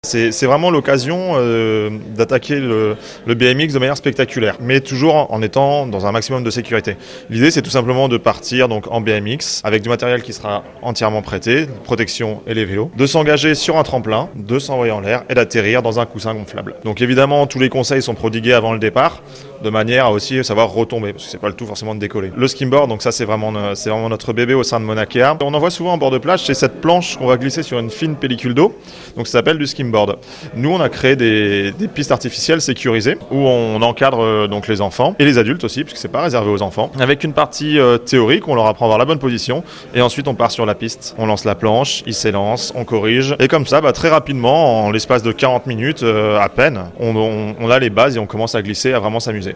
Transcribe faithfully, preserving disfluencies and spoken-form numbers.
C'est, c'est vraiment l'occasion euh, d'attaquer le, le B M X de manière spectaculaire, mais toujours en, en étant dans un maximum de sécurité. L'idée, c'est tout simplement de partir donc en B M X avec du matériel qui sera entièrement prêté, protection et les vélos, de s'engager sur un tremplin, de s'envoyer en l'air et d'atterrir dans un coussin gonflable. Donc évidemment, tous les conseils sont prodigués avant le départ, de manière à aussi savoir retomber, parce que c'est pas le tout forcément de décoller. Le skimboard, donc ça c'est vraiment, c'est vraiment notre bébé au sein de Mauna Kea. On en voit souvent en bord de plage, c'est cette planche qu'on va glisser sur une fine pellicule d'eau, donc ça s'appelle du skimboard. Nous, on a créé des, des pistes artificielles sécurisées où on encadre euh, donc les enfants et les adultes aussi, puisque c'est pas réservé aux enfants, avec une partie euh, théorique où on leur apprend à avoir la bonne position et ensuite on part sur la piste. On lance la planche, ils s'élancent, on corrige et comme ça, bah, très rapidement, en l'espace de quarante minutes euh, à peine, on, on, on a les bases et on commence à glisser, à vraiment s'amuser.